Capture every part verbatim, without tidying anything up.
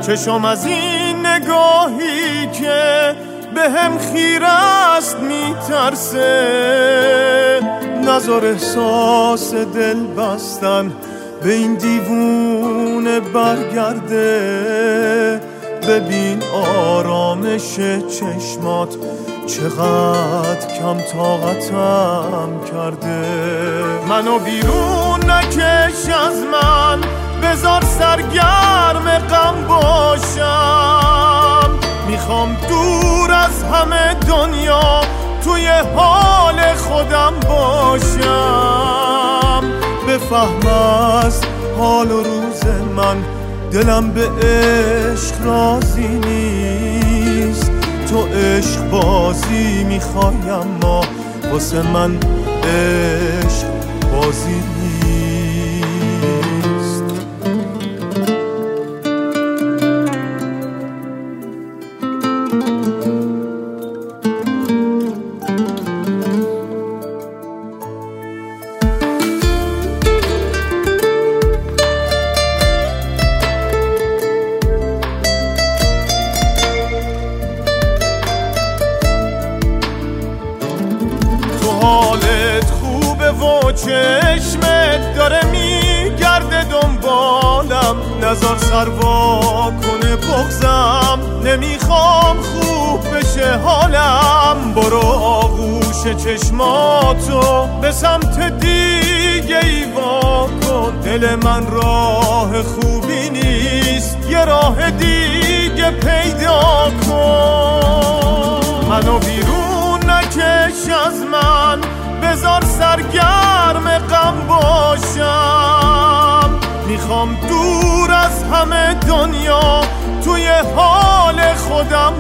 چشم از این نگاهی که به هم خیره است میترسه، نذار احساس دل بستن به این دیوونه برگرده. ببین آرامش چشمات چقدر کم طاقتم کرده. منو بیرون نکش از من، بذار سرگرم غم باشم. میخوام دور از همه دنیا توی حال خودم باشم. بفهم از حال و روز من، دلم به عشق راضی نیست. تو عشق بازی میخوای اما واسه من عشق بازی نیست. حالت خوبه و چشمت داره میگرده دنبالم، نظر سروا کنه بغزم، نمیخوام خوب بشه حالم. برو آغوش چشماتو به سمت دیگه ای وا کن، دل من راه خوبی نیست، یه راه دیگه پیدا کن. منو بیرون نکش از من، بذار سرگرم غم باشم. میخوام دور از همه دنیا توی حال خودم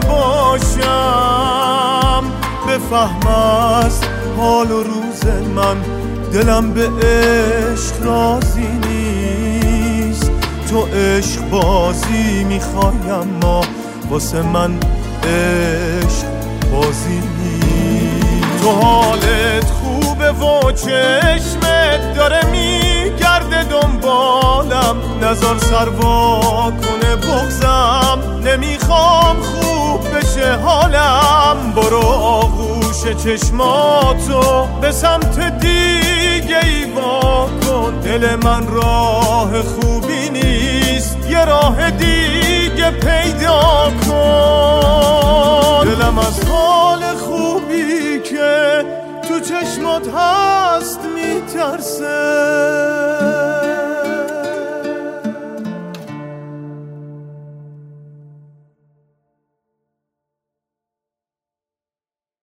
باشم. بفهم از حال و روز من، دلم به عشق راضی نیست. تو عشق بازی میخوای اما واسه من عشق بازی نیست. تو حالت خوبه و چشمت داره میگرده دنبالم، نظر سروا کنه بغزم، نمیخوام خوب بشه حالم. برو آغوش چشماتو به سمت دیگه ای وا کن، دل من راه خوبی نیست، یه راه دیگه پیدا کن. دلم از حال خوبی که تو چشمات هست میترسه.